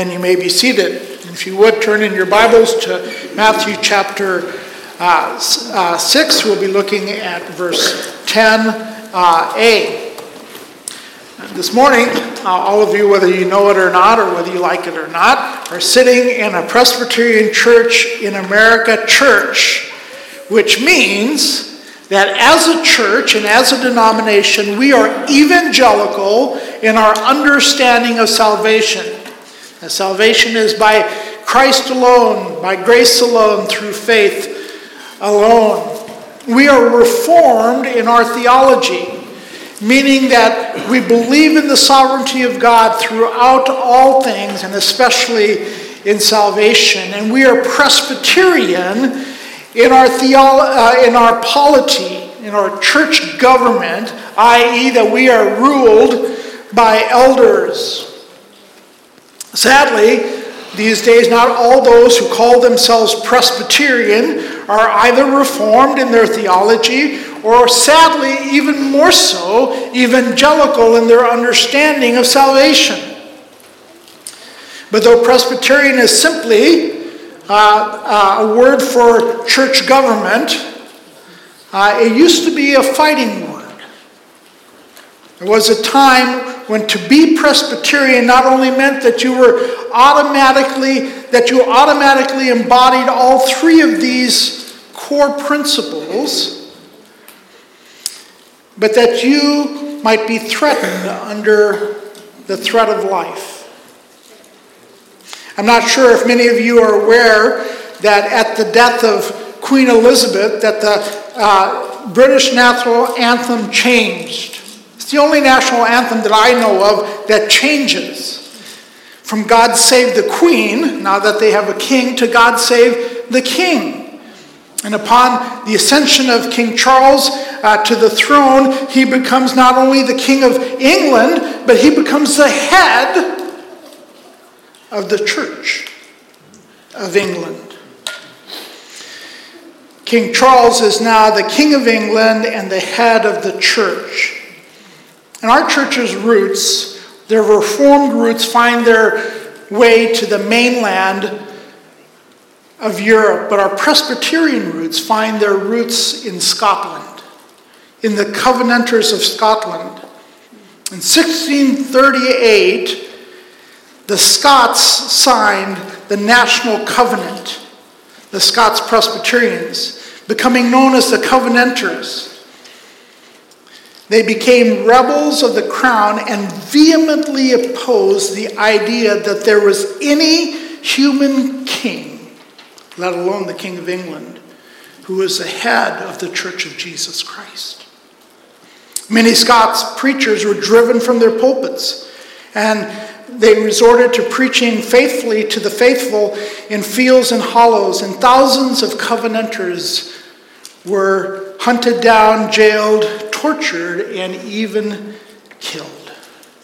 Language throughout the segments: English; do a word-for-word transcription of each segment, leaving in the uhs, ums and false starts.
and you may be seated. If you would, turn in your Bibles to Matthew chapter uh, uh, six. We'll be looking at verse ten a. This morning, uh, all of you, whether you know it or not, or whether you like it or not, are sitting in a Presbyterian church in America church, which means that as a church and as a denomination, we are evangelical in our understanding of salvation. And salvation is by Christ alone, by grace alone, through faith alone. We are reformed in our theology, meaning that we believe in the sovereignty of God throughout all things, and especially in salvation. And we are Presbyterian in our theolo- uh, in our polity, in our church government, that is that we are ruled by elders. Sadly, these days, not all those who call themselves Presbyterian are either reformed in their theology or, sadly, even more so, evangelical in their understanding of salvation. But though Presbyterian is simply uh, uh, a word for church government, uh, it used to be a fighting word. There was a time when to be Presbyterian not only meant that you were automatically, that you automatically embodied all three of these core principles, but that you might be threatened under the threat of life. I'm not sure if many of you are aware that at the death of Queen Elizabeth, that the uh, British national anthem changed. It's the only national anthem that I know of that changes from God Save the Queen, now that they have a king, to God Save the King. And upon the ascension of King Charles uh, to the throne, he becomes not only the King of England, but he becomes the head of the Church of England. King Charles is now the King of England and the head of the church. And our church's roots, their Reformed roots, find their way to the mainland of Europe, but our Presbyterian roots find their roots in Scotland, in the Covenanters of Scotland. In sixteen thirty-eight, the Scots signed the National Covenant, the Scots Presbyterians, becoming known as the Covenanters. They became rebels of the crown and vehemently opposed the idea that there was any human king, let alone the King of England, who was the head of the Church of Jesus Christ. Many Scots preachers were driven from their pulpits, and they resorted to preaching faithfully to the faithful in fields and hollows, and thousands of Covenanters were hunted down, jailed, tortured, and even killed.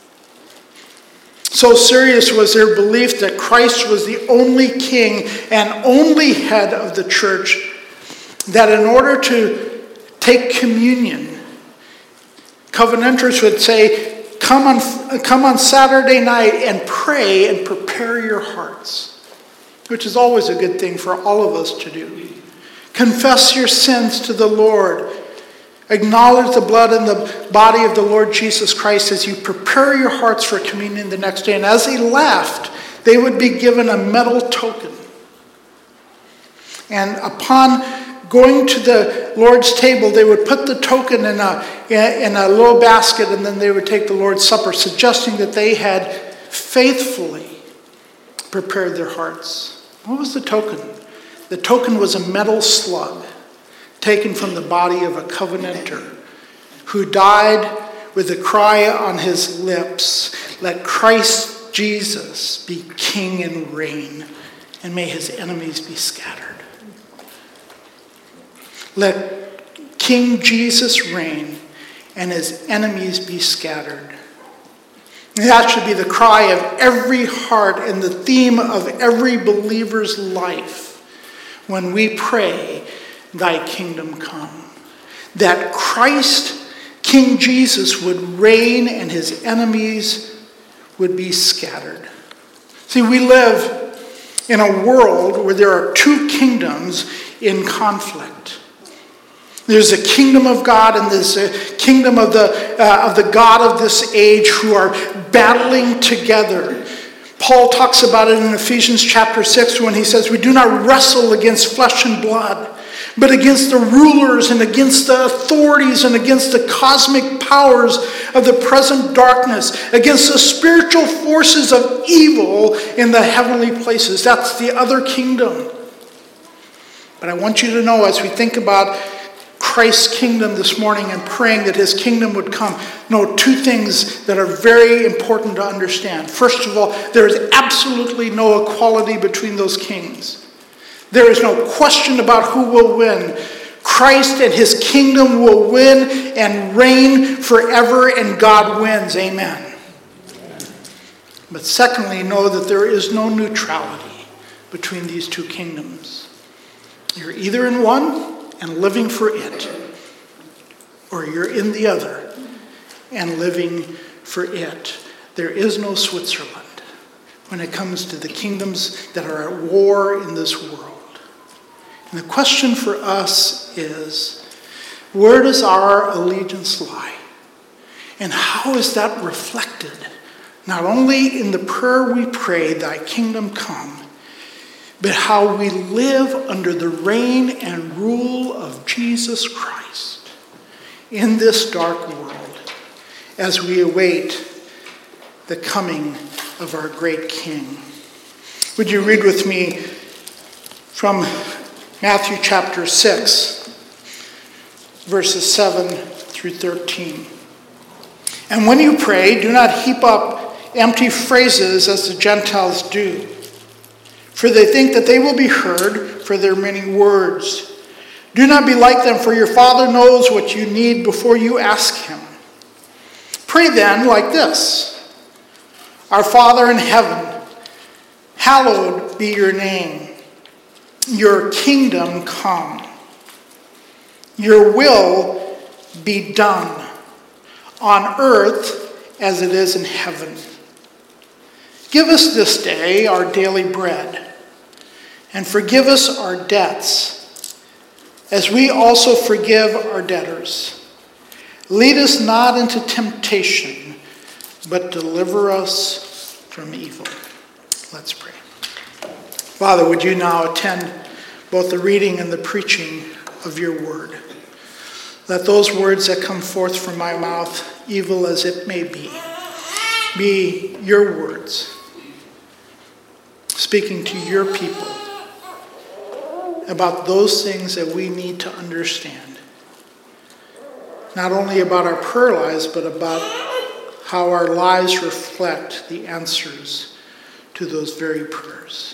So serious was their belief that Christ was the only king and only head of the church, that in order to take communion, Covenanters would say, Come on, come on Saturday night and pray and prepare your hearts, which is always a good thing for all of us to do. Confess your sins to the Lord. Acknowledge the blood and the body of the Lord Jesus Christ as you prepare your hearts for communion the next day. And as they left, they would be given a metal token. And upon going to the Lord's table, they would put the token in a, in a little basket, and then they would take the Lord's Supper, suggesting that they had faithfully prepared their hearts. What was the token? The token was a metal slug taken from the body of a Covenanter who died with a cry on his lips, "Let Christ Jesus be king and reign, and may his enemies be scattered." Let King Jesus reign and his enemies be scattered. And that should be the cry of every heart and the theme of every believer's life when we pray, "Thy kingdom come." That Christ, King Jesus, would reign and his enemies would be scattered. See, we live in a world where there are two kingdoms in conflict. There's a kingdom of God and there's a kingdom of the, uh, of the God of this age who are battling together. Paul talks about it in Ephesians chapter six when he says, we do not wrestle against flesh and blood, but against the rulers and against the authorities and against the cosmic powers of the present darkness, against the spiritual forces of evil in the heavenly places. That's the other kingdom. But I want you to know, as we think about Christ's kingdom this morning and praying that his kingdom would come, know two things that are very important to understand. First of all, there is absolutely no equality between those kings. There is no question about who will win. Christ and his kingdom will win and reign forever, and God wins. Amen. But secondly, know that there is no neutrality between these two kingdoms. You're either in one and living for it, or you're in the other and living for it. There is no Switzerland when it comes to the kingdoms that are at war in this world. And the question for us is, where does our allegiance lie? And how is that reflected, not only in the prayer we pray, thy kingdom come, but how we live under the reign and rule of Jesus Christ in this dark world as we await the coming of our great King. Would you read with me from Matthew chapter six, verses seven through thirteen. And when you pray, do not heap up empty phrases as the Gentiles do, for they think that they will be heard for their many words. Do not be like them, for your Father knows what you need before you ask him. Pray then like this: Our Father in heaven, hallowed be your name. Your kingdom come. Your will be done on earth as it is in heaven. Give us this day our daily bread, and forgive us our debts, as we also forgive our debtors. Lead us not into temptation, but deliver us from evil. Let's pray. Father, would you now attend both the reading and the preaching of your word? Let those words that come forth from my mouth, evil as it may be, be your words, speaking to your people about those things that we need to understand. Not only about our prayer lives, but about how our lives reflect the answers to those very prayers.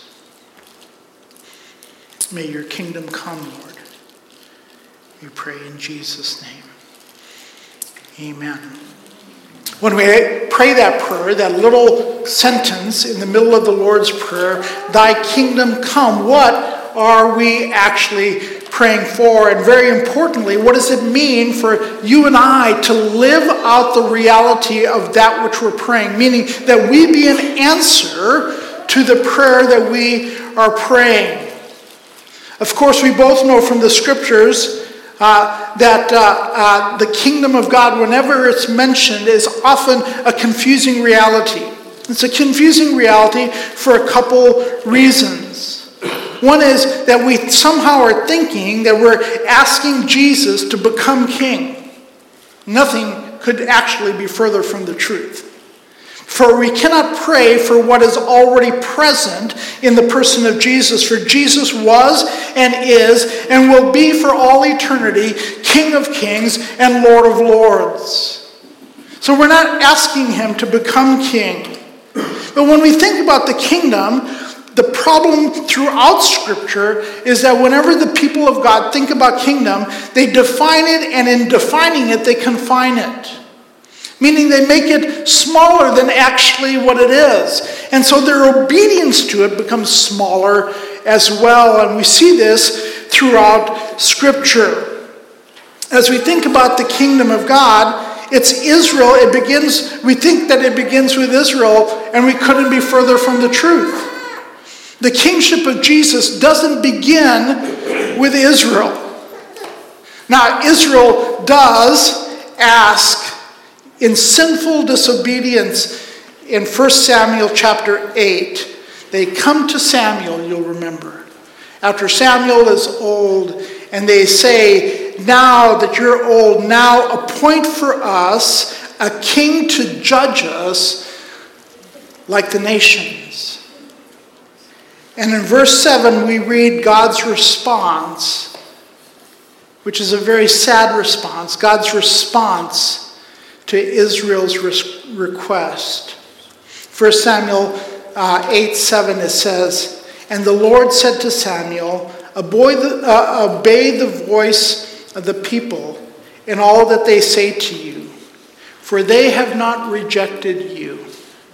May your kingdom come, Lord. We pray in Jesus' name. Amen. When we pray that prayer, that little sentence in the middle of the Lord's Prayer, thy kingdom come, what are we actually praying for? And very importantly, what does it mean for you and I to live out the reality of that which we're praying? Meaning that we be an answer to the prayer that we are praying. Of course, we both know from the scriptures uh, that uh, uh, the kingdom of God, whenever it's mentioned, is often a confusing reality. It's a confusing reality for a couple reasons. One is that we somehow are thinking that we're asking Jesus to become king. Nothing could actually be further from the truth. For we cannot pray for what is already present in the person of Jesus. For Jesus was and is and will be for all eternity King of kings and Lord of lords. So we're not asking him to become king. But when we think about the kingdom, the problem throughout Scripture is that whenever the people of God think about kingdom, they define it, and in defining it, they confine it. Meaning they make it smaller than actually what it is. And so their obedience to it becomes smaller as well. And we see this throughout Scripture. As we think about the kingdom of God, It's Israel. It begins, we think that it begins with Israel, and we couldn't be further from the truth. The kingship of Jesus doesn't begin with Israel. Now, Israel does ask in sinful disobedience in First Samuel chapter eight. They come to Samuel, you'll remember, after Samuel is old, and they say, now that you're old, now appoint for us a king to judge us like the nations. And in verse seven, we read God's response, which is a very sad response. God's response to Israel's request. First Samuel uh, eight seven, it says, and the Lord said to Samuel, obey the, uh, obey the voice of the people in all that they say to you, for they have not rejected you,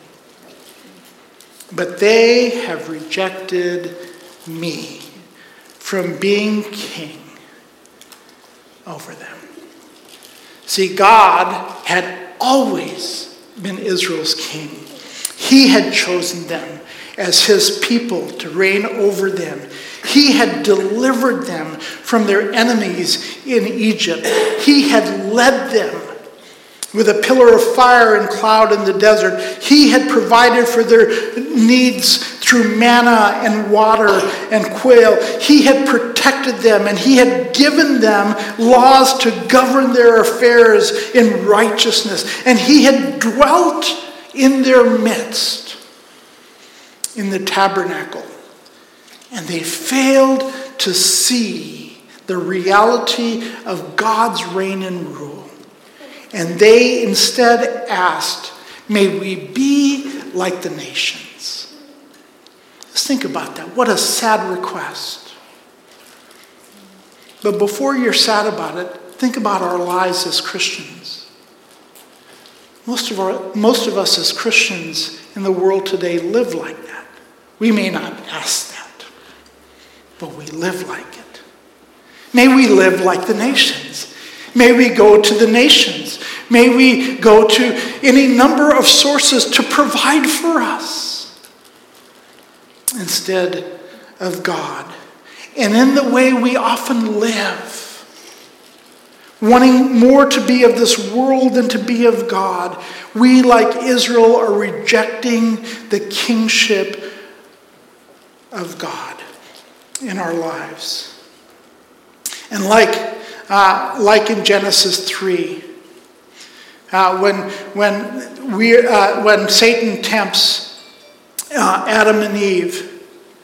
but they have rejected me from being king over them. See, God had always been Israel's king. He had chosen them as his people to reign over them. He had delivered them from their enemies in Egypt. He had led them with a pillar of fire and cloud in the desert. He had provided for their needs through manna and water and quail. He had protected them, and he had given them laws to govern their affairs in righteousness. And he had dwelt in their midst in the tabernacle. And they failed to see the reality of God's reign and rule. And they instead asked, may we be like the nations. Let's think about that. What a sad request. But before you're sad about it, think about our lives as Christians. Most of our, most of us as Christians in the world today live like that. We may not ask that, but we live like it. May we live like the nations. May we go to the nations. May we go to any number of sources to provide for us instead of God. And in the way we often live, wanting more to be of this world than to be of God, we, like Israel, are rejecting the kingship of God in our lives. And like uh, like in Genesis three, uh, when when we uh, when Satan tempts uh, Adam and Eve,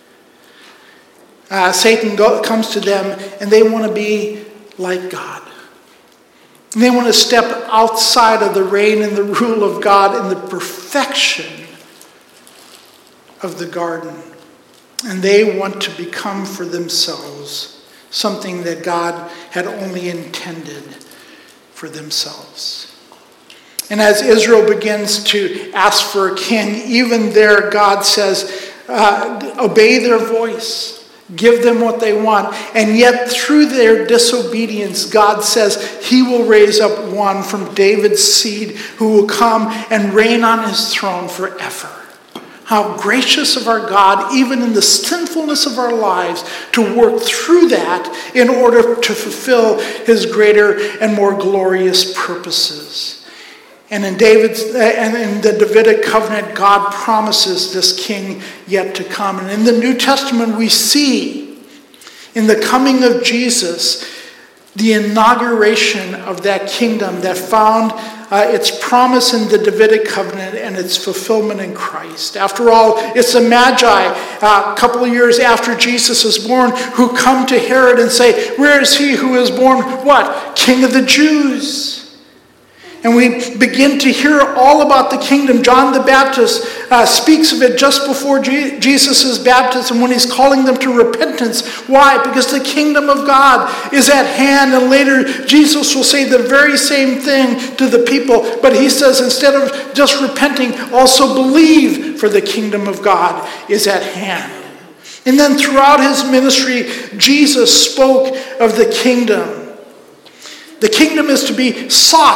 uh, Satan go, comes to them, and they want to be like God. And they want to step outside of the reign and the rule of God in the perfection of the garden. And they want to become for themselves something that God had only intended for themselves. And as Israel begins to ask for a king, even there God says, uh, obey their voice, give them what they want. And yet through their disobedience, God says he will raise up one from David's seed who will come and reign on his throne forever. How gracious of our God, even in the sinfulness of our lives, to work through that in order to fulfill his greater and more glorious purposes. And in David's and in the Davidic covenant, God promises this king yet to come. And in the New Testament, we see in the coming of Jesus the inauguration of that kingdom that found uh, its promise in the Davidic covenant and its fulfillment in Christ. After all, it's the Magi, uh, a couple of years after Jesus is born, who come to Herod and say, where is he who is born, what? King of the Jews. And we begin to hear all about the kingdom. John the Baptist uh, speaks of it just before Je- Jesus' baptism when he's calling them to repentance. Why? Because the kingdom of God is at hand. And later Jesus will say the very same thing to the people. But he says instead of just repenting, also believe, for the kingdom of God is at hand. And then throughout his ministry, Jesus spoke of the kingdom. The kingdom is to be sought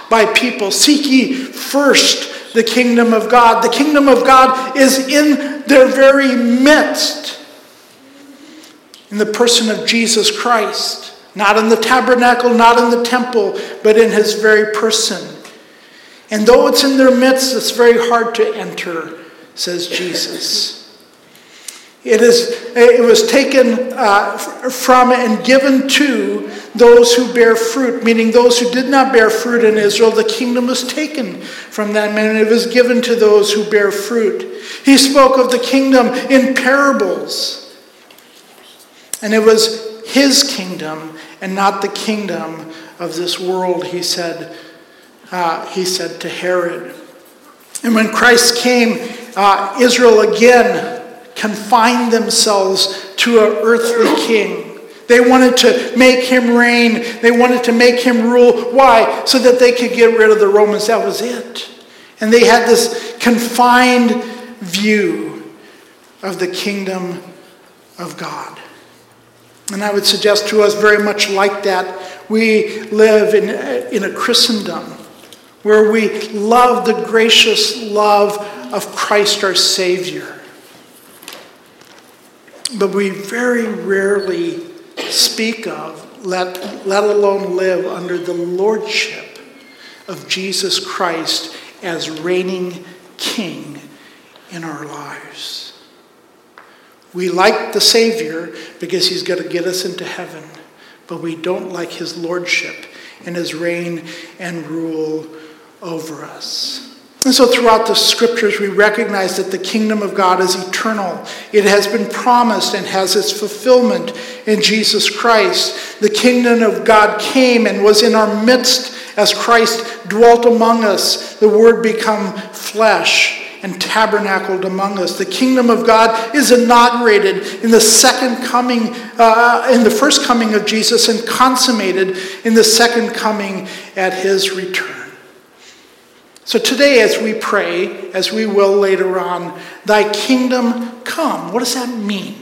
by people. Seek ye first the kingdom of God. The kingdom of God is in their very midst, in the person of Jesus Christ. Not in the tabernacle, not in the temple, but in his very person. And though it's in their midst, it's very hard to enter, says Jesus. It is. It was taken uh, from and given to those who bear fruit, meaning those who did not bear fruit in Israel. The kingdom was taken from them, and it was given to those who bear fruit. He spoke of the kingdom in parables, and it was his kingdom and not the kingdom of this world, he said. Uh, he said to Herod. And when Christ came, uh, Israel again confined themselves to an earthly king. They wanted to make him reign. They wanted to make him rule. Why? So that they could get rid of the Romans. That was it. And they had this confined view of the kingdom of God. And I would suggest to us very much like that. We live in, in a Christendom where we love the gracious love of Christ our Savior. But we very rarely speak of, let, let alone live under the lordship of Jesus Christ as reigning King in our lives. We like the Savior because he's going to get us into heaven, but we don't like his lordship and his reign and rule over us. And so throughout the scriptures, we recognize that the kingdom of God is eternal. It has been promised and has its fulfillment in Jesus Christ. The kingdom of God came and was in our midst as Christ dwelt among us. The Word became flesh and tabernacled among us. The kingdom of God is inaugurated in the second coming, uh, in the first coming of Jesus, and consummated in the second coming at his return. So today, as we pray, as we will later on, thy kingdom come. What does that mean?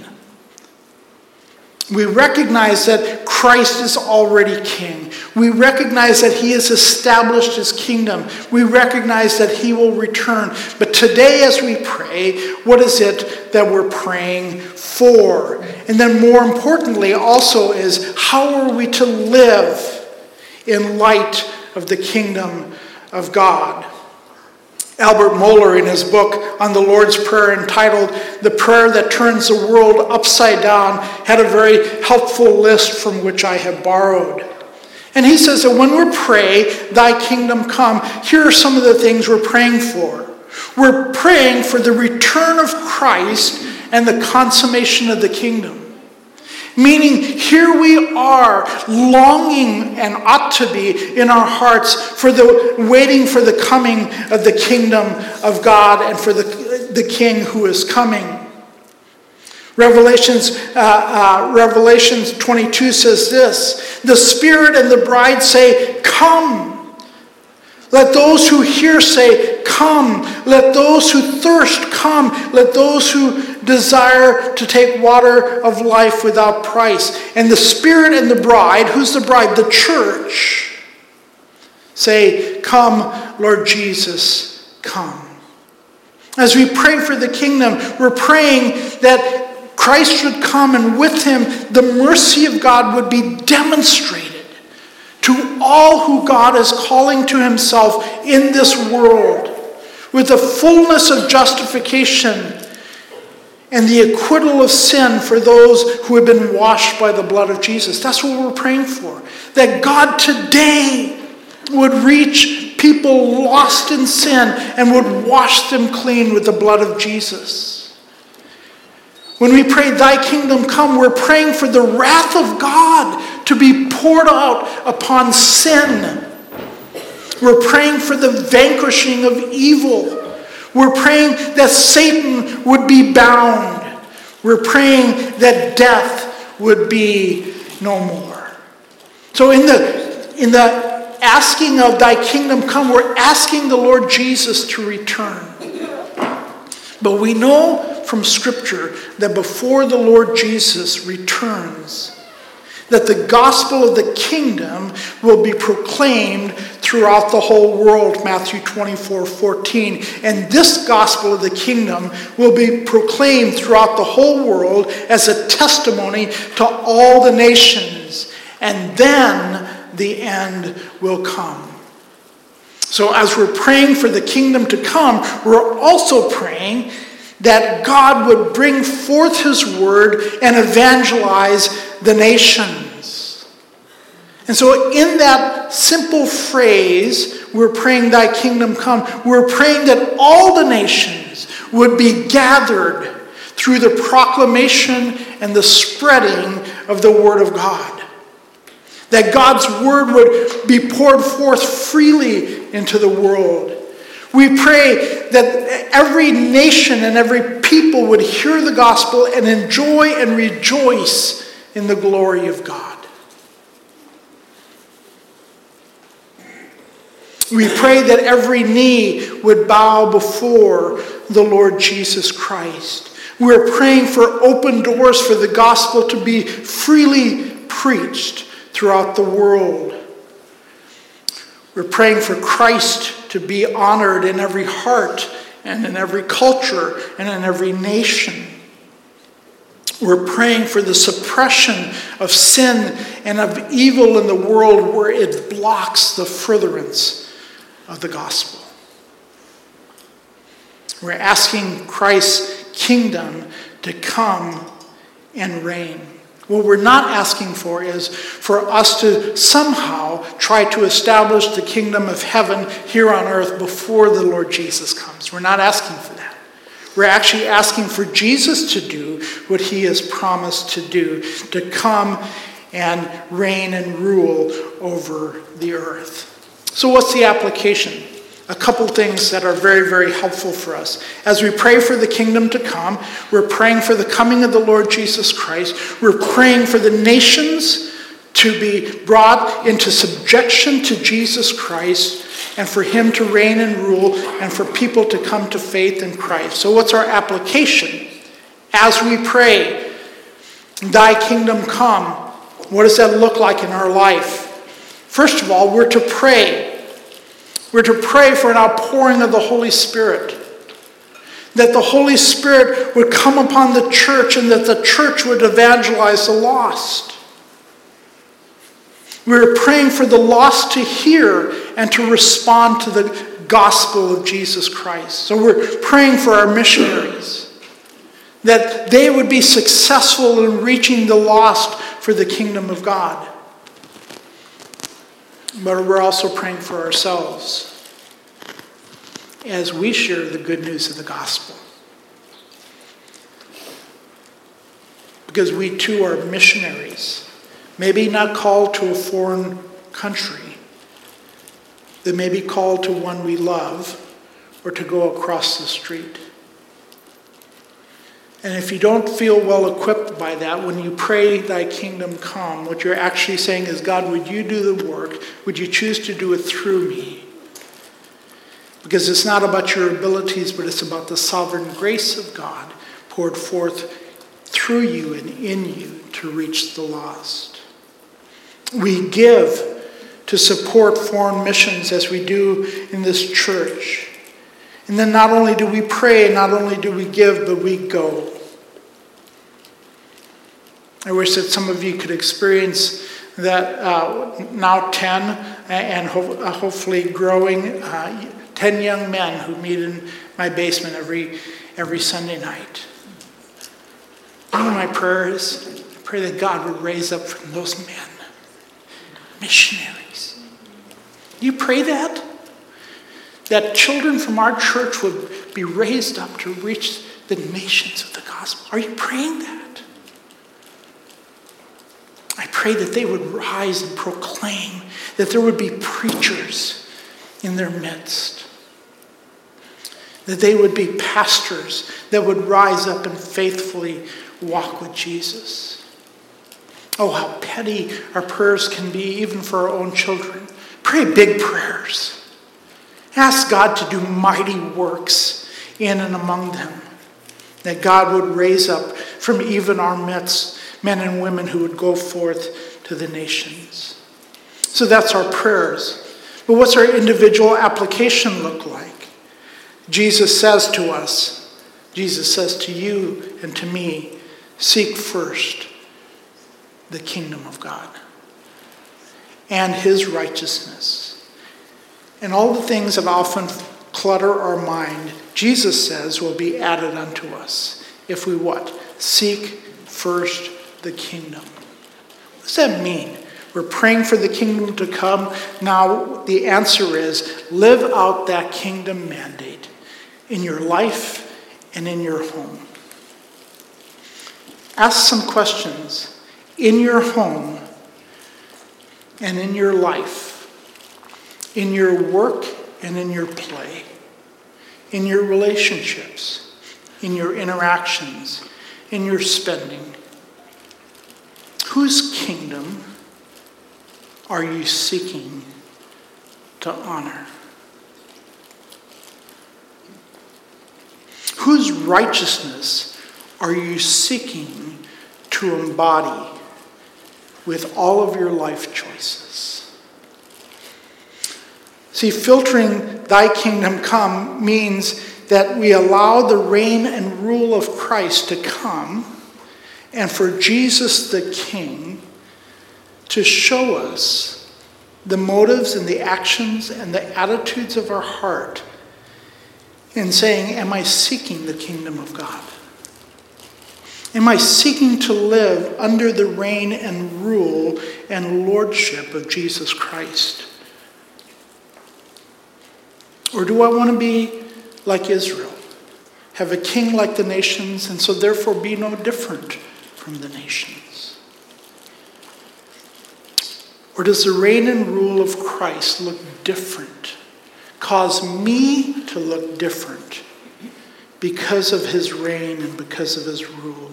We recognize that Christ is already king. We recognize that he has established his kingdom. We recognize that he will return. But today, as we pray, what is it that we're praying for? And then more importantly also is, how are we to live in light of the kingdom of God? Albert Mohler, in his book on the Lord's Prayer entitled The Prayer That Turns the World Upside Down, had a very helpful list from which I have borrowed. And he says that when we pray, thy kingdom come, here are some of the things we're praying for. We're praying for the return of Christ and the consummation of the kingdom. Meaning, here we are longing and ought to be in our hearts for the waiting for the coming of the kingdom of God and for the, the King who is coming. Revelations, uh, uh, Revelations twenty-two says this: the Spirit and the bride say, "Come." Let those who hear say, "Come." Let those who thirst come. Let those who desire to take water of life without price. And the Spirit and the bride, who's the bride? The church, say, "Come, Lord Jesus, come." As we pray for the kingdom, we're praying that Christ should come, and with him the mercy of God would be demonstrated to all who God is calling to himself in this world, with the fullness of justification and the acquittal of sin for those who have been washed by the blood of Jesus. That's what we're praying for. That God today would reach people lost in sin and would wash them clean with the blood of Jesus. When we pray, thy kingdom come, we're praying for the wrath of God to be poured out upon sin. We're praying for the vanquishing of evil. We're praying that Satan would be bound. We're praying that death would be no more. So in the, in the asking of thy kingdom come, we're asking the Lord Jesus to return. But we know from Scripture that before the Lord Jesus returns, that the gospel of the kingdom will be proclaimed throughout the whole world, Matthew twenty-four fourteen. And this gospel of the kingdom will be proclaimed throughout the whole world as a testimony to all the nations. And then the end will come. So as we're praying for the kingdom to come, we're also praying that God would bring forth his word and evangelize the nations. And so in that simple phrase, we're praying thy kingdom come, we're praying that all the nations would be gathered through the proclamation and the spreading of the word of God. That God's word would be poured forth freely into the world. We pray that every nation and every people would hear the gospel and enjoy and rejoice in the glory of God. We pray that every knee would bow before the Lord Jesus Christ. We're praying for open doors for the gospel to be freely preached throughout the world. We're praying for Christ to be honored in every heart and in every culture and in every nation. We're praying for the suppression of sin and of evil in the world where it blocks the furtherance of the gospel. We're asking Christ's kingdom to come and reign. What we're not asking for is for us to somehow try to establish the kingdom of heaven here on earth before the Lord Jesus comes. We're not asking for that. We're actually asking for Jesus to do what he has promised to do, to come and reign and rule over the earth. So what's the application? A couple things that are very, very helpful for us. As we pray for the kingdom to come, we're praying for the coming of the Lord Jesus Christ. We're praying for the nations to be brought into subjection to Jesus Christ and for him to reign and rule and for people to come to faith in Christ. So what's our application? As we pray, thy kingdom come, what does that look like in our life? First of all, we're to pray. We're to pray for an outpouring of the Holy Spirit. That the Holy Spirit would come upon the church and that the church would evangelize the lost. We're praying for the lost to hear and to respond to the gospel of Jesus Christ. So we're praying for our missionaries. That they would be successful in reaching the lost for the kingdom of God. But we're also praying for ourselves as we share the good news of the gospel. Because we too are missionaries, maybe not called to a foreign country, that may be called to one we love or to go across the street. And if you don't feel well equipped by that, when you pray thy kingdom come, what you're actually saying is, God, would you do the work? Would you choose to do it through me? Because it's not about your abilities, but it's about the sovereign grace of God poured forth through you and in you to reach the lost. We give to support foreign missions as we do in this church. And then not only do we pray, not only do we give, but we go. I wish that some of you could experience that uh, now ten and ho- uh, hopefully growing uh, ten young men who meet in my basement every every Sunday night. You know my prayer is? I pray that God would raise up from those men missionaries. Do you pray that? That children from our church would be raised up to reach the nations with the gospel. Are you praying that? I pray that they would rise and proclaim, that there would be preachers in their midst, that they would be pastors that would rise up and faithfully walk with Jesus. Oh, how petty our prayers can be, even for our own children. Pray big prayers. Ask God to do mighty works in and among them, that God would raise up from even our midst men and women who would go forth to the nations. So that's our prayers. But what's our individual application look like? Jesus says to us, Jesus says to you and to me, seek first the kingdom of God and his righteousness. And all the things that often clutter our mind, Jesus says, will be added unto us if we what? Seek first the kingdom. What does that mean? We're praying for the kingdom to come. Now the answer is live out that kingdom mandate in your life and in your home. Ask some questions in your home and in your life, in your work and in your play, in your relationships, in your interactions, in your spending. Whose kingdom are you seeking to honor? Whose righteousness are you seeking to embody with all of your life choices? See, filtering thy kingdom come means that we allow the reign and rule of Christ to come and for Jesus the King to show us the motives and the actions and the attitudes of our heart in saying, am I seeking the kingdom of God? Am I seeking to live under the reign and rule and lordship of Jesus Christ? Or do I want to be like Israel, have a king like the nations, and so therefore be no different from the nations? Or does the reign and rule of Christ look different, cause me to look different because of his reign and because of his rule?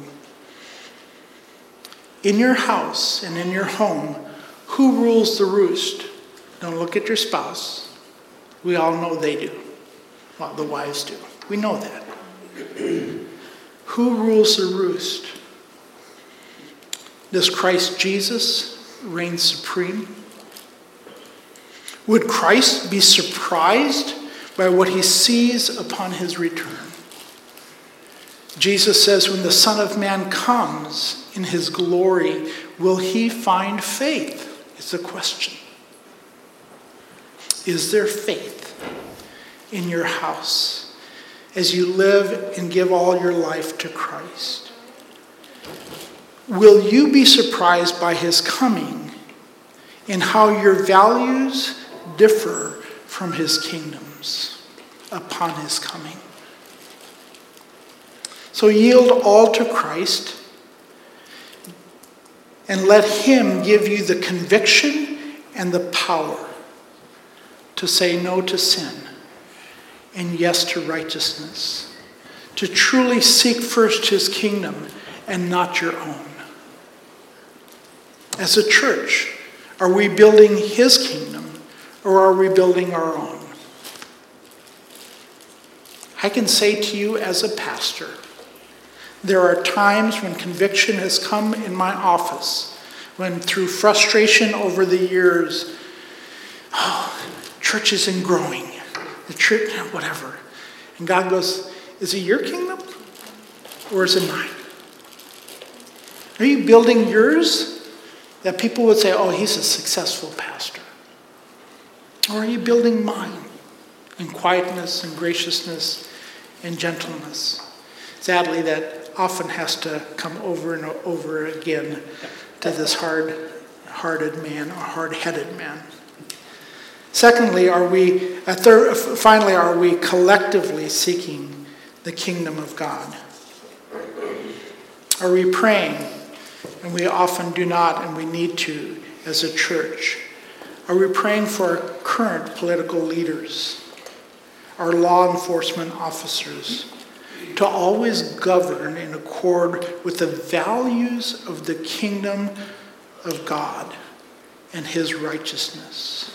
In your house and in your home, who rules the roost? Don't look at your spouse. We all know they do. Well, the wives do. We know that. Who rules the roost? Does Christ Jesus reign supreme? Would Christ be surprised by what he sees upon his return? Jesus says, when the Son of Man comes in his glory, will he find faith? It's the question. Is there faith in your house as you live and give all your life to Christ? Will you be surprised by his coming and how your values differ from his kingdoms upon his coming? So yield all to Christ and let him give you the conviction and the power to say no to sin and yes to righteousness, to truly seek first his kingdom and not your own. As a church, are we building his kingdom or are we building our own? I can say to you as a pastor, there are times when conviction has come in my office, when through frustration over the years, oh, church isn't growing. The church, whatever. And God goes, is it your kingdom or is it mine? Are you building yours that people would say, oh, he's a successful pastor? Or are you building mine in quietness and graciousness and gentleness? Sadly, that often has to come over and over again to this hard-hearted man or hard-headed man. Secondly, are we, uh, third, finally, are we collectively seeking the kingdom of God? Are we praying? And we often do not, and we need to as a church. Are we praying for our current political leaders, our law enforcement officers, to always govern in accord with the values of the kingdom of God and his righteousness?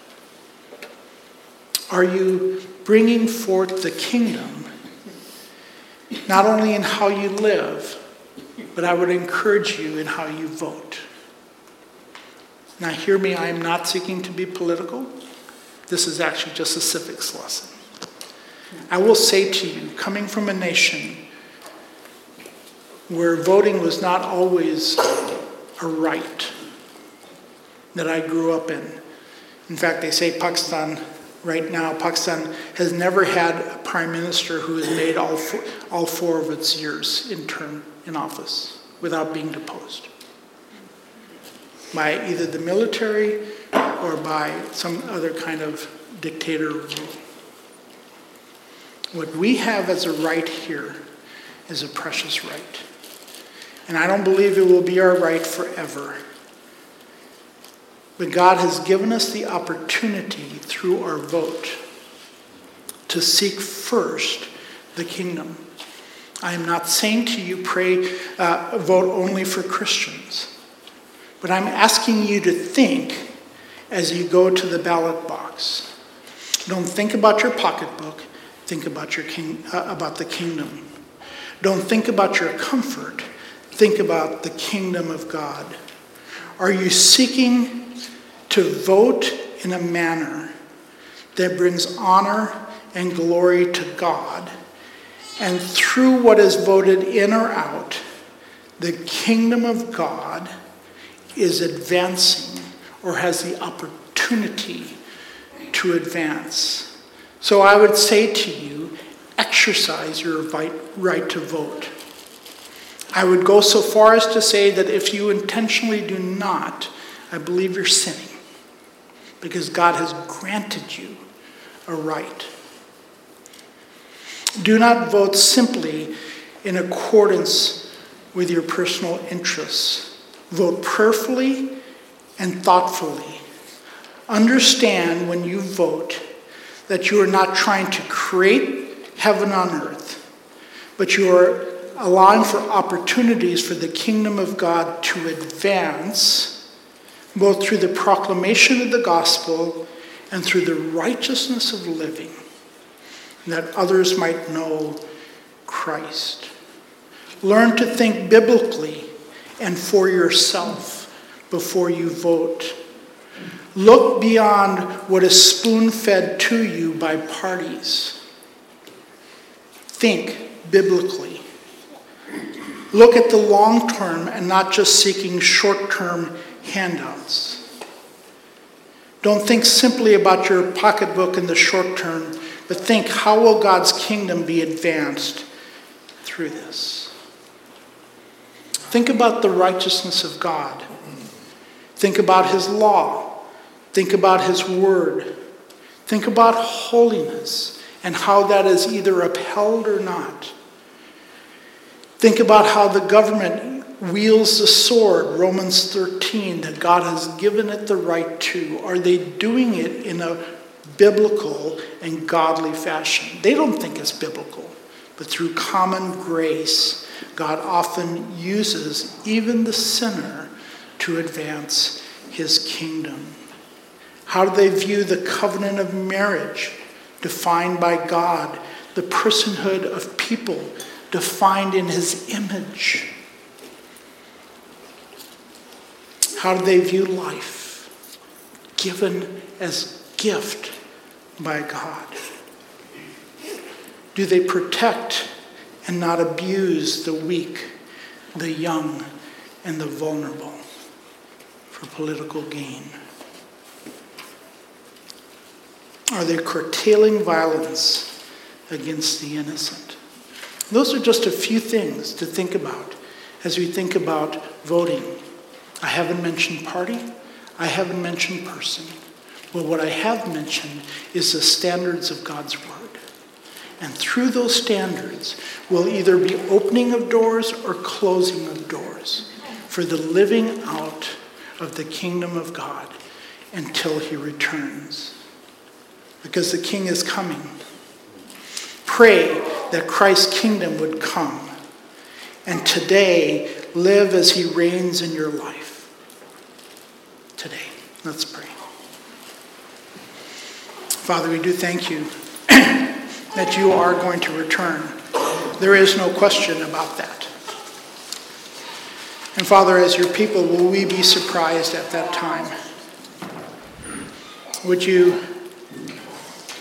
Are you bringing forth the kingdom, not only in how you live, but I would encourage you in how you vote? Now hear me, I am not seeking to be political. This is actually just a civics lesson. I will say to you, coming from a nation where voting was not always a right that I grew up in. In fact, they say Pakistan, right now, Pakistan has never had a prime minister who has made all four, all four of its years in term in office without being deposed by either the military or by some other kind of dictator rule. What we have as a right here is a precious right. And I don't believe it will be our right forever. But God has given us the opportunity through our vote to seek first the kingdom. I am not saying to you, pray, uh, vote only for Christians. But I'm asking you to think as you go to the ballot box. Don't think about your pocketbook. Think about your king, uh, about the kingdom. Don't think about your comfort. Think about the kingdom of God. Are you seeking to vote in a manner that brings honor and glory to God? And through what is voted in or out, the kingdom of God is advancing or has the opportunity to advance. So I would say to you, exercise your right to vote. I would go so far as to say that if you intentionally do not, I believe you're sinning, because God has granted you a right. Do not vote simply in accordance with your personal interests. Vote prayerfully and thoughtfully. Understand when you vote that you are not trying to create heaven on earth, but you are allowing for opportunities for the kingdom of God to advance, both through the proclamation of the gospel and through the righteousness of living, that others might know Christ. Learn to think biblically and for yourself before you vote. Look beyond what is spoon-fed to you by parties. Think biblically. Look at the long term and not just seeking short-term handouts. Don't think simply about your pocketbook in the short term, but think, how will God's kingdom be advanced through this? Think about the righteousness of God. Think about his law. Think about his word. Think about holiness and how that is either upheld or not. Think about how the government wields the sword, Romans thirteen, that God has given it the right to. Are they doing it in a biblical and godly fashion? They don't think it's biblical, but through common grace, God often uses even the sinner to advance his kingdom. How do they view the covenant of marriage defined by God, the personhood of people defined in his image? How do they view life given as gift by God? Do they protect and not abuse the weak, the young, and the vulnerable for political gain? Are they curtailing violence against the innocent? Those are just a few things to think about as we think about voting. I haven't mentioned party. I haven't mentioned person. But what I have mentioned is the standards of God's word. And through those standards will either be opening of doors or closing of doors for the living out of the kingdom of God until he returns. Because the king is coming. Pray that Christ's kingdom would come. And today, live as he reigns in your life. Today. Let's pray. Father, we do thank you that you are going to return. There is no question about that. And Father, as your people, will we be surprised at that time? Would you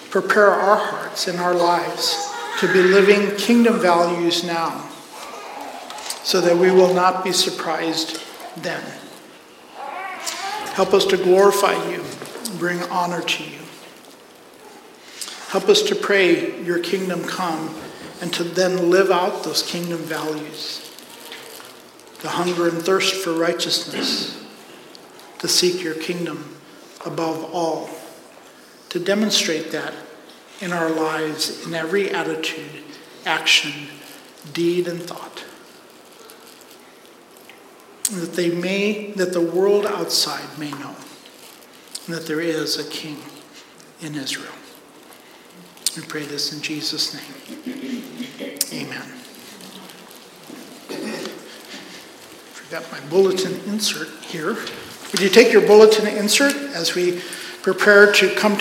prepare our hearts and our lives to be living kingdom values now, so that we will not be surprised then. Help us to glorify you, bring honor to you. Help us to pray your kingdom come and to then live out those kingdom values. The hunger and thirst for righteousness, to seek your kingdom above all, to demonstrate that in our lives, in every attitude, action, deed, and thought. And that they may, that the world outside may know that there is a king in Israel. We pray this in Jesus' name. Amen. Forgot my bulletin insert here. Would you take your bulletin insert as we prepare to come to